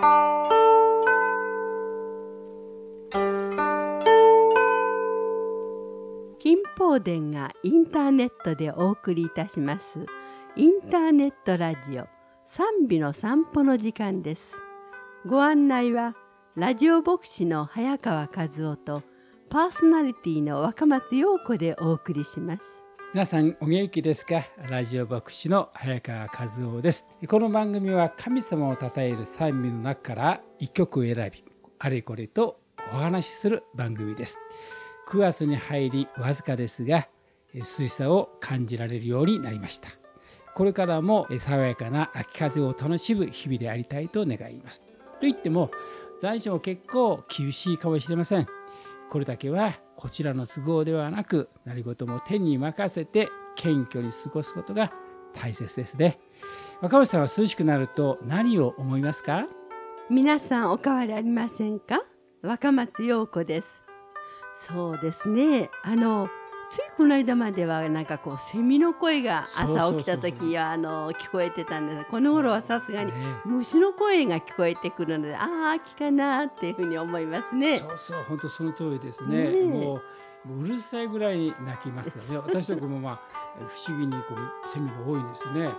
金宝殿がインターネットでお送りいたしますインターネットラジオ賛美の散歩の時間です。ご案内はラジオ牧師の早川和夫とパーソナリティの若松陽子でお送りします。 皆さんお元気ですか？ラジオ牧師の早川和夫です。この番組は神様を称える賛美の中から一曲を選び、あれこれとお話しする番組です。9月に入りわずかですが涼しさを感じられるようになりました。これからも爽やかな秋風を楽しむ日々でありたいと願います。と言っても残暑も結構厳しいかもしれません。これだけはこちらの都合ではなく、何事も天に任せて謙虚に過ごすことが大切ですね。若林さんは涼しくなると何を思いますか？ 皆さんお変わりありませんか？若松陽子です。そうですね。ついこの間まではなんかこうセミの声が朝起きた時は聞こえてたんですが、この頃はさすがに虫の声が聞こえてくるので、秋かなっていうふうに思いますね。 そう本当その通りですね。もううるさいぐらいに鳴きますよね。私とこも不思議にセミが多いんですね。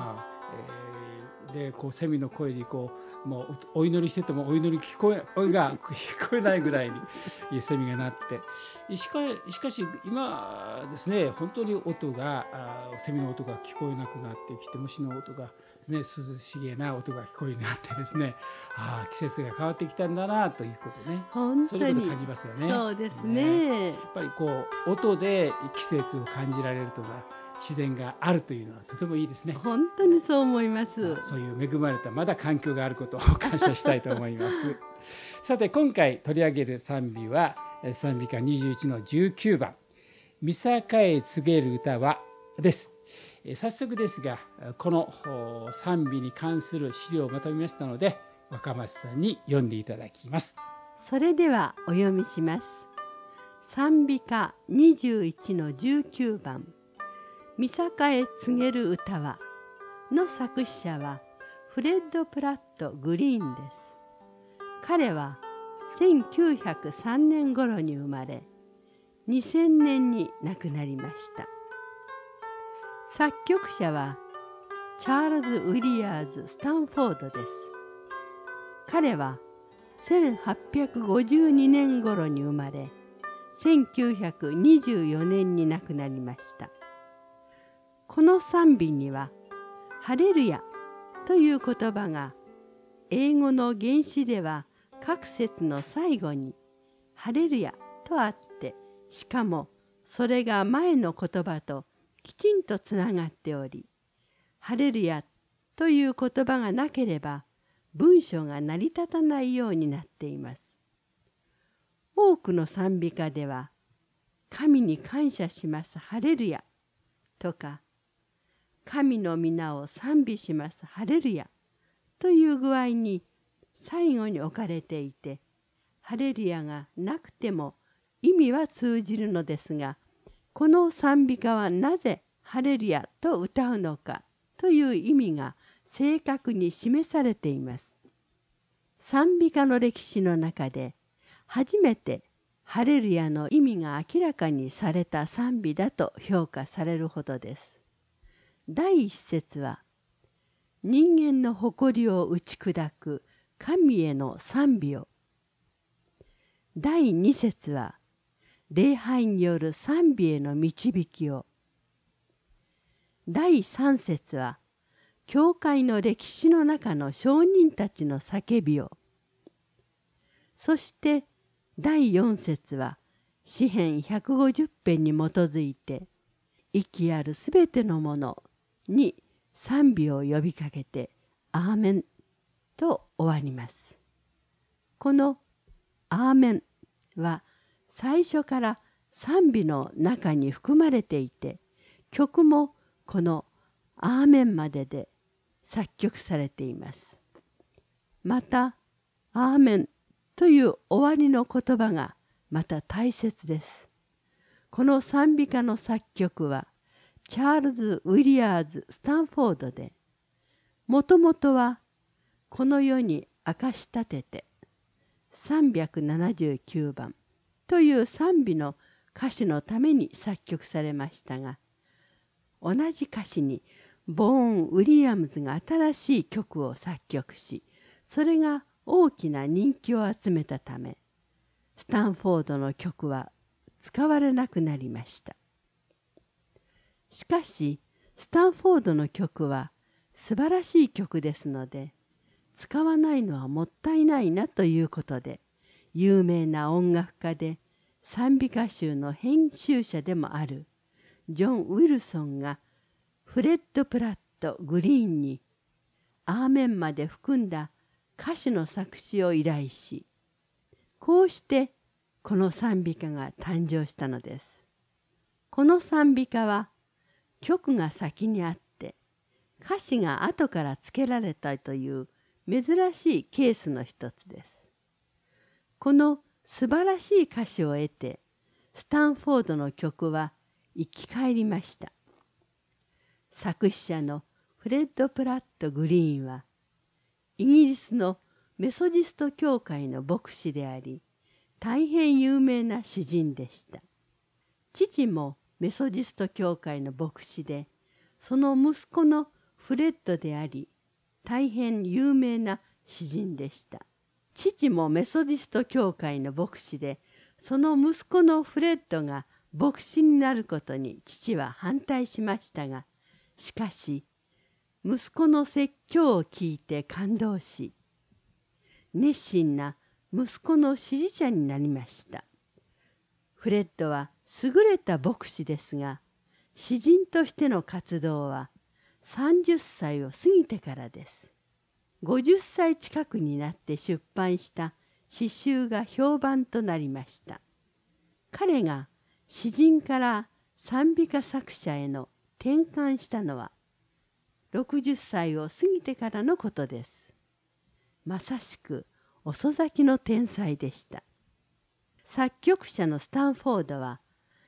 でこうセミの声にもうお祈りしててもお祈り聞こえないぐらいにセミが鳴って、しかし今ですね、本当にセミの音が聞こえなくなってきて、虫の音がですね、涼しげな音が聞こえるようになってですね、季節が変わってきたんだなということね、そういうことを感じますよね。 そうですね。 やっぱり音で季節を感じられるとか自然があるというのはとてもいいですね。 本当にそう思います。 そういう恵まれたまだ環境があることを感謝したいと思いますさて今回取り上げる賛美は賛美歌21の19番御坂へ告げる歌はです。早速ですがこの賛美に関する資料をまとめましたので若松さんに読んでいただきます。 それではお読みします。賛美歌21の19番御坂へ告げる歌はの作詞者はフレッド・プラット・グリーンです。彼は1903年頃に生まれ2000年に亡くなりました。作曲者はチャールズ・ウィリアーズ・スタンフォードです。彼は1852年頃に生まれ1924年に亡くなりました。この賛美にはハレルヤという言葉が英語の原詞では各節の最後にハレルヤとあって、しかもそれが前の言葉ときちんとつながっており、ハレルヤという言葉がなければ文章が成り立たないようになっています。多くの賛美歌では神に感謝しますハレルヤとか神の皆を賛美しますハレルヤという具合に最後に置かれていて、ハレルヤがなくても意味は通じるのですが、この賛美歌はなぜハレルヤと歌うのかという意味が正確に示されています。賛美歌の歴史の中で初めてハレルヤの意味が明らかにされた賛美だと評価されるほどです。第一節は人間の誇りを打ち砕く神への賛美を。第二節は礼拝による賛美への導きを。第三節は教会の歴史の中の証人たちの叫びを。そして第四節は詩編150編に基づいて息あるすべてのものに賛美を呼びかけてアーメンと終わります。このアーメンは最初から賛美の中に含まれていて、曲もこのアーメンまでで作曲されています。またアーメンという終わりの言葉がまた大切です。この賛美歌の作曲はチャールズ・ウィリアーズ・スタンフォードで、もともとはこの世に明かし立てて379番という賛美の歌詞のために作曲されましたが、同じ歌詞にボーン・ウィリアムズが新しい曲を作曲し、それが大きな人気を集めたため、スタンフォードの曲は使われなくなりました。しかし、スタンフォードの曲は素晴らしい曲ですので、使わないのはもったいないなということで、有名な音楽家で賛美歌集の編集者でもあるジョン・ウィルソンがフレッド・プラット・グリーンにアーメンまで含んだ歌詞の作詞を依頼し、こうしてこの賛美歌が誕生したのです。この賛美歌は曲が先にあって歌詞が後から付けられたという珍しいケースの一つです。この素晴らしい歌詞を得てスタンフォードの曲は生き返りました。作詞者のフレッド・プラット・グリーンはイギリスのメソジスト教会の牧師であり、大変有名な詩人でした。父もメソジスト教会の牧師で、その息子のフレッドであり、大変有名な詩人でした。父もメソジスト教会の牧師で、その息子のフレッドが牧師になることに父は反対しましたが、しかし息子の説教を聞いて感動し、熱心な息子の支持者になりました。フレッドは優れた牧師ですが、詩人としての活動は30歳を過ぎてからです。50歳近くになって出版した詩集が評判となりました。彼が詩人から賛美歌作者への転換したのは60歳を過ぎてからのことです。まさしく遅咲きの天才でした。作曲者のスタンフォードは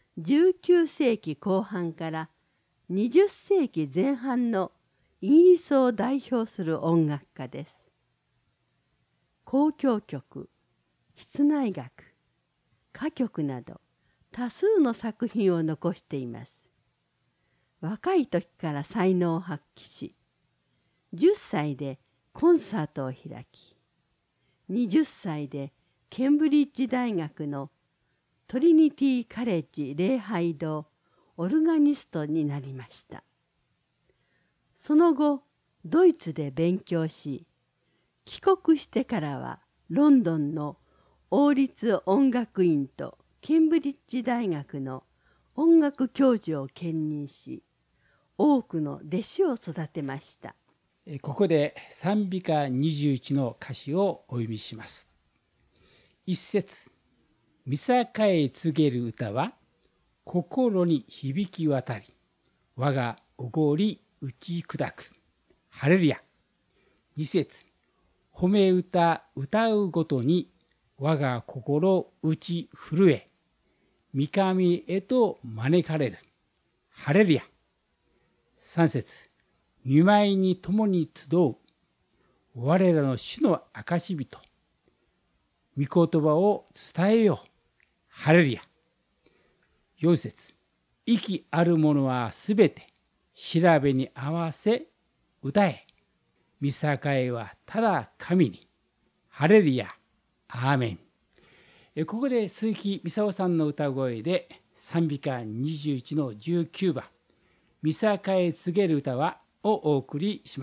19世紀後半から20世紀前半のイギリスを代表する音楽家です。交響曲、室内楽、歌曲など多数の作品を残しています。若い時から才能を発揮し、10歳でコンサートを開き、20歳でケンブリッジ大学のトリニティ・カレッジ礼拝堂オルガニストになりました。その後、ドイツで勉強し、帰国してからはロンドンの王立音楽院とケンブリッジ大学の音楽教授を兼任し、多くの弟子を育てました。 ここで賛美歌21の歌詞をお読みします。一節、御坂へ告げる歌は心に響き渡り、我がおごり打ち砕く。ハレルヤ。二節、褒め歌歌うごとに我が心打ち震え、御神へと招かれる。ハレルヤ。三節、御前に共に集う我らの主の証人、御言葉を伝えよう。ハレルヤ。四節、息あるものはすべて調べに合わせ歌え。御栄はただ神に。ハレルヤ。アーメン。ここで鈴木美沙さんの歌声で賛美歌21の19番、御栄へ告げる歌はをお送りします。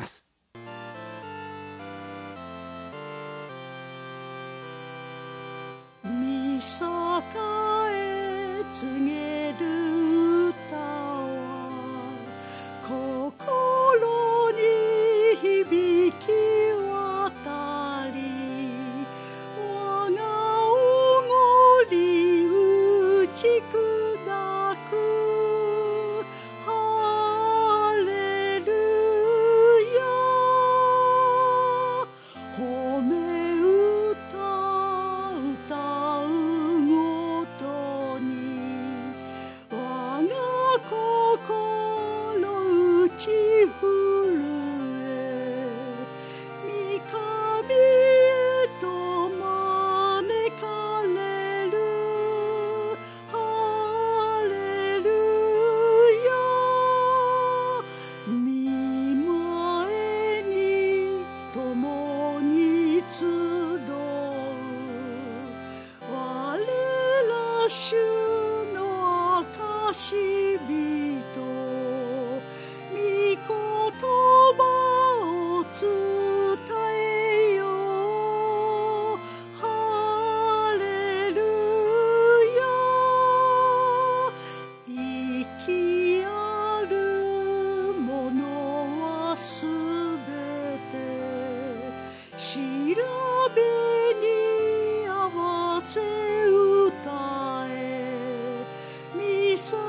御栄へ告げる歌は心に響き渡り、我がおごり打ち砕く。 主の証人、御言葉を伝えよ。ハレルヤ。生きあるものはすべて調べに合わせ歌え。見境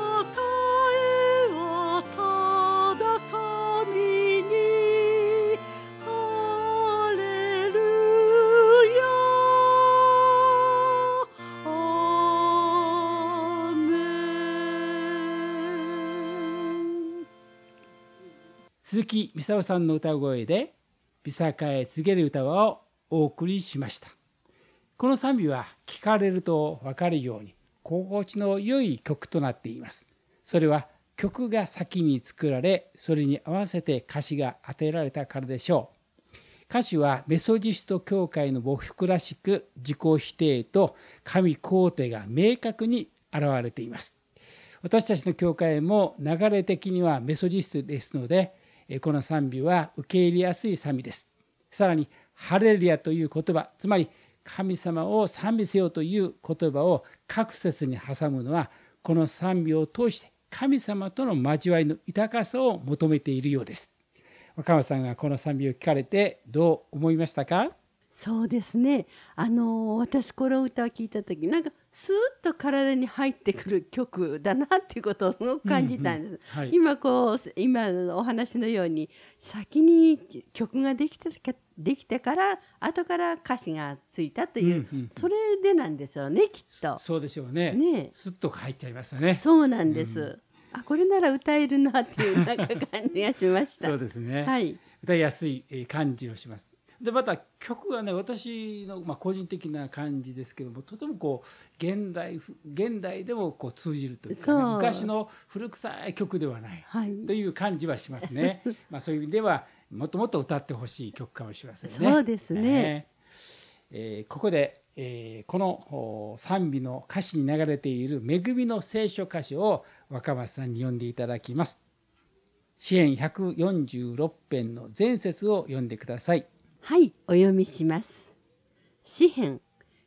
はただ神に。ハレルヤ。アーメン。 鈴木美沙さんの歌声で美坂へ告げる歌をお送りしました。この賛美は聞かれると分かるように心地の良い曲となっています。それは曲が先に作られ、それに合わせて歌詞が当てられたからでしょう。歌詞はメソジスト教会の牧師らしく、自己否定と神肯定が明確に現れています。私たちの教会も流れ的にはメソジストですので、この賛美は受け入れやすい賛美です。さらにハレルヤという言葉、つまり神様を賛美せよという言葉を各節に挟むのは、この賛美を通して神様との交わりの豊かさを求めているようです。若松さんがこの賛美を聞かれてどう思いましたか？ そうですね。私この歌を聞いた時、なんかスーッと体に入ってくる曲だなっていうことをすごく感じたんです。 はい、 今のお話のように、先に曲ができてから後から歌詞がついたという、それでなんですよね、きっと。 そうでしょうね。 ね、 スッと入っちゃいますよね。 そうなんです。これなら歌えるなっていうなんか感じがしました。 そうですね。 はい。 歌いやすい感じをします。でまた曲はね、私の個人的な感じですけども、とてもこう現代でもこう通じるというか、ね、昔の古臭い曲ではない、はい、という感じはしますね。そういう意味ではもっともっと歌ってほしい曲かもしれませんね。 そうですね。 ここで、この賛美の歌詞に流れている恵みの聖書箇所を若松さんに読んでいただきます。詩編146編の前節を読んでください。 はい、お読みします。詩編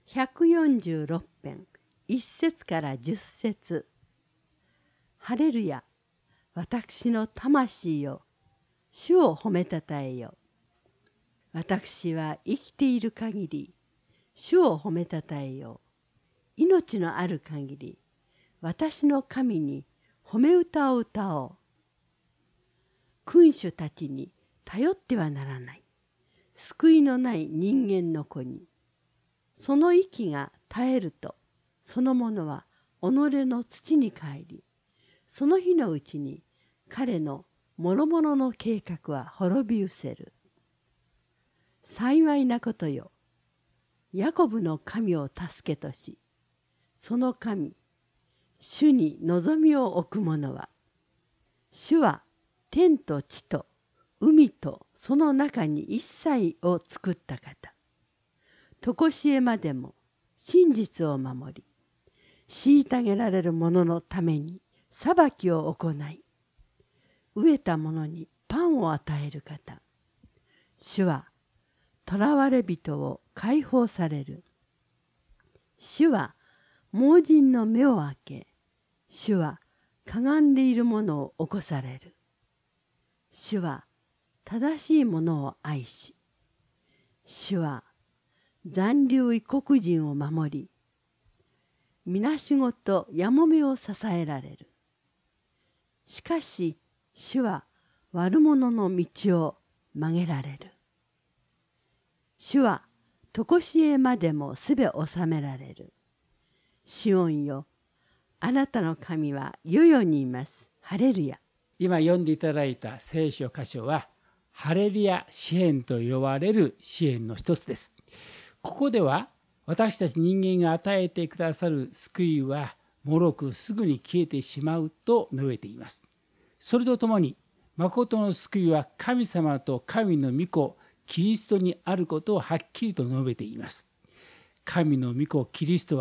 146編1節から10節。ハレルヤ、私の魂よ、主を褒めたたえよ。私は生きている限り、主を褒めたたえよ。命のある限り、私の神に褒め歌を歌おう。君主たちに頼ってはならない。救いのない人間の子に。その息が絶えると、その者は己の土に帰り、その日のうちに彼の諸々の計画は滅び失せる。幸いなことよ。ヤコブの神を助けとし、その神、主に望みを置く者は、主は天と地と海とその中に一切を作った方。とこしえまでも真実を守り、虐げられる者のために裁きを行い、飢えた者にパンを与える方。主は囚われ人を解放される。主は盲人の目を開け、主はかがんでいる者を起こされる。主は正しい者を愛し、主は残留異国人を守り、みなしごとやもめを支えられる。しかし主は悪者の道を曲げられる。主はとこしえまでもすべ治められる。シオンよ、あなたの神は世々にいます。ハレルヤ。 今読んでいただいた聖書箇所はハレルヤ詩編と呼ばれる詩編の一つです。ここでは私たち人間が与えてくださる救いは脆くすぐに消えてしまうと述べています。それとともに誠の救いは神様と神の御子キリストにあることをはっきりと述べています。神の御子キリストは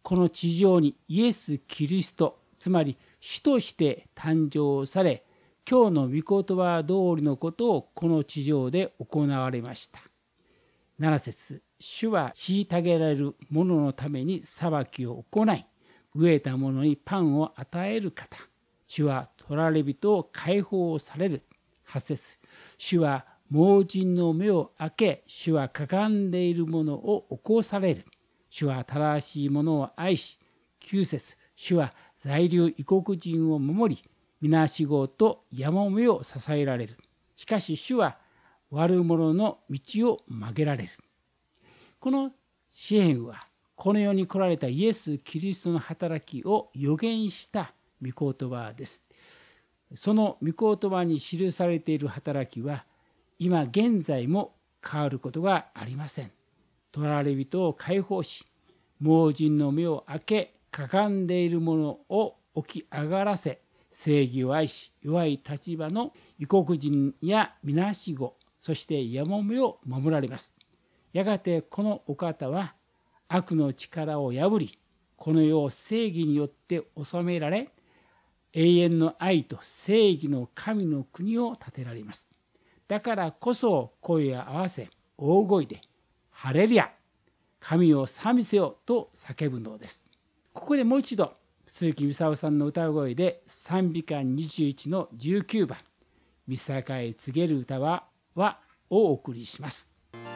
この地上にイエス・キリスト、つまり主として誕生され、今日の御言葉通りのことをこの地上で行われました。7節、主は虐げられる者のために裁きを行い、飢えた者にパンを与える方。主は取られ人を解放される。8節、主は盲人の目を開け、主はかがんでいる者を起こされる。主は正しい者を愛し。9節、主は在留異国人を守り、皆仕事やもめを支えられる。しかし主は悪者の道を曲げられる。この詩篇はこの世に来られたイエス・キリストの働きを予言した御言葉です。その御言葉に記されている働きは今現在も変わることがありません。取られ人を解放し、盲人の目を開け、かがんでいる者を起き上がらせ、正義を愛し、弱い立場の異国人やみなしご、そしてやもめを守られます。やがてこのお方は悪の力を破り、この世を正義によって治められ、永遠の愛と正義の神の国を建てられます。だからこそ声を合わせ、大声で、ハレルヤ、神を賛美せよと叫ぶのです。ここでもう一度、鈴木美沙さんの歌声で賛美歌21の19番、御坂へ告げる歌はをお送りします。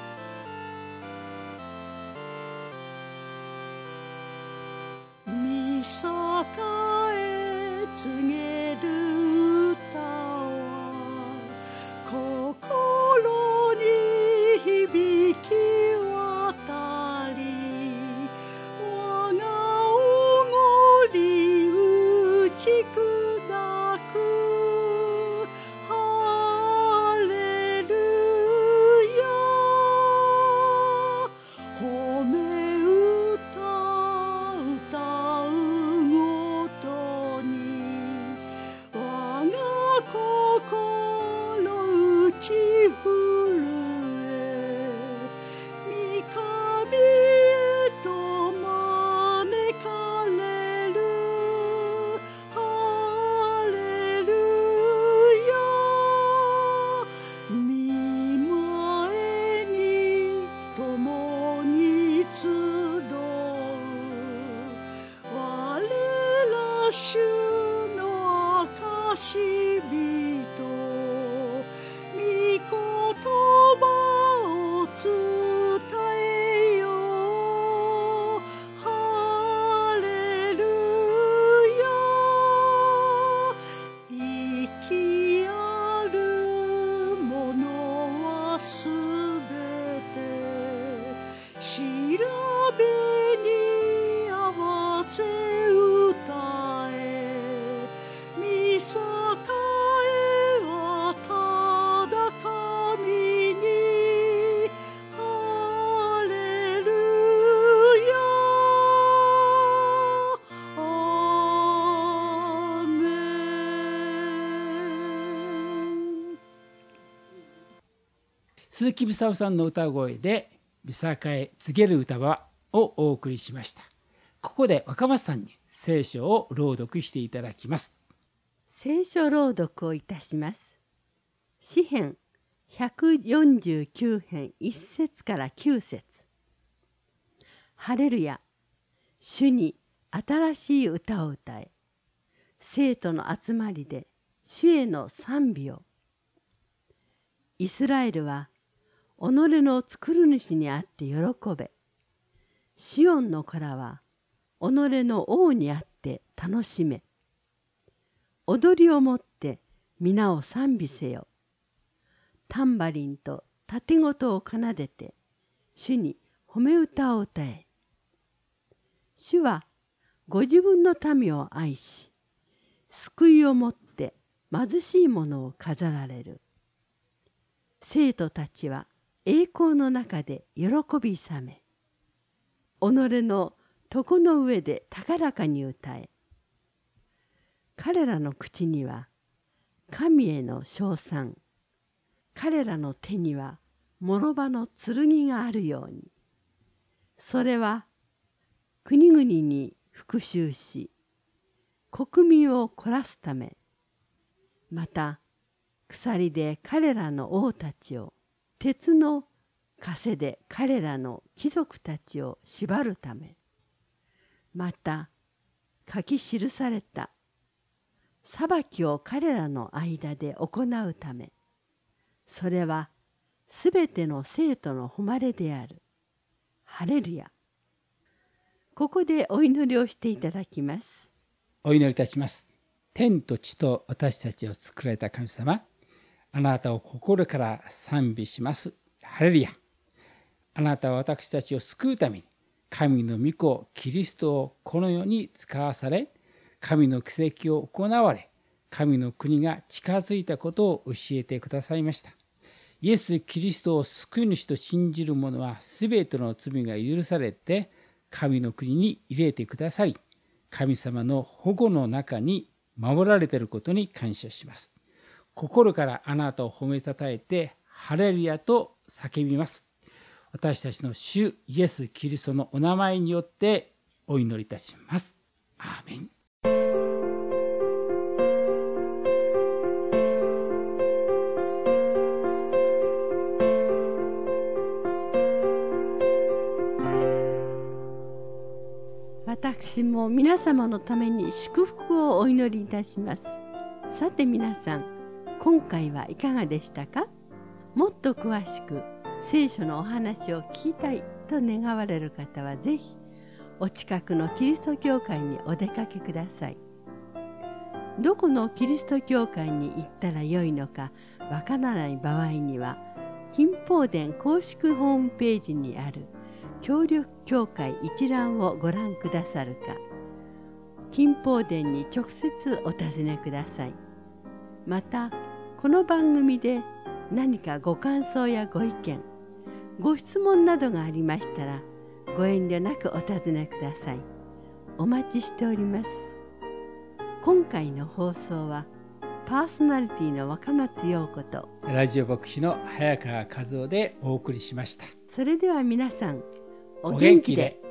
御坂へ告げる歌は心に響き渡り、我がおごり打ち砕く。ハレルヤ、褒め歌歌うごとに我が心打ち震え、御神へと招かれる。ハレルヤ、御前に共に集う。我ら主の証人、御言葉を伝えよ。ハレルヤ、生きあるものはすべて調べに合わせ歌え。御坂へはただ神に。ハレルヤ、アーメン。 鈴木美沙さんの歌声で御坂へ告げる歌はをお送りしました。ここで若松さんに聖書を朗読していただきます。 聖書朗読をいたします。詩編149編1節から9節。ハレルヤ、主に新しい歌を歌え。生徒の集まりで主への賛美を。イスラエルは己の作る主にあって喜べ。シオンの子らは己の王にあって楽しめ。踊りをもって皆を賛美せよ。タンバリンと盾琴を奏でて主に褒め歌を歌え。主はご自分の民を愛し、救いをもって貧しい者を飾られる。生徒たちは栄光の中で喜び勇め、己の床の上で高らかに歌え。彼らの口には神への称賛、彼らの手には諸刃の剣があるように。それは国々に復讐し、国民を懲らすため、また鎖で彼らの王たちを、鉄の枷で彼らの貴族たちを縛るため、また書き記された裁きを彼らの間で行うため、それはすべての生徒の誉れである。ハレルヤ。ここでお祈りをしていただきます。 お祈りいたします。天と地と私たちを作られた神様、あなたを心から賛美します。ハレルヤ。あなたは私たちを救うために、神の御子キリストをこの世に使わされ、神の奇跡を行われ、神の国が近づいたことを教えてくださいました。イエス・キリストを救い主と信じる者は、すべての罪が許されて、神の国に入れてくださり、神様の保護の中に守られていることに感謝します。心からあなたを褒めたたえて、ハレルヤと叫びます。私たちの主イエス・キリストのお名前によってお祈りいたします。アーメン。 私も皆様のために祝福をお祈りいたします。さて皆さん、今回はいかがでしたか？もっと詳しく聖書のお話を聞きたいと願われる方はぜひお近くのキリスト教会にお出かけください。どこのキリスト教会に行ったらよいのかわからない場合には、金宝殿公式ホームページにある協力教会一覧をご覧くださるか、金宝殿に直接お尋ねください。また、この番組で何かご感想やご意見、ご質問などがありましたら、ご遠慮なくお尋ねください。お待ちしております。今回の放送は、パーソナリティの若松陽子とラジオ牧師の早川和夫でお送りしました。 それでは皆さん、お元気で。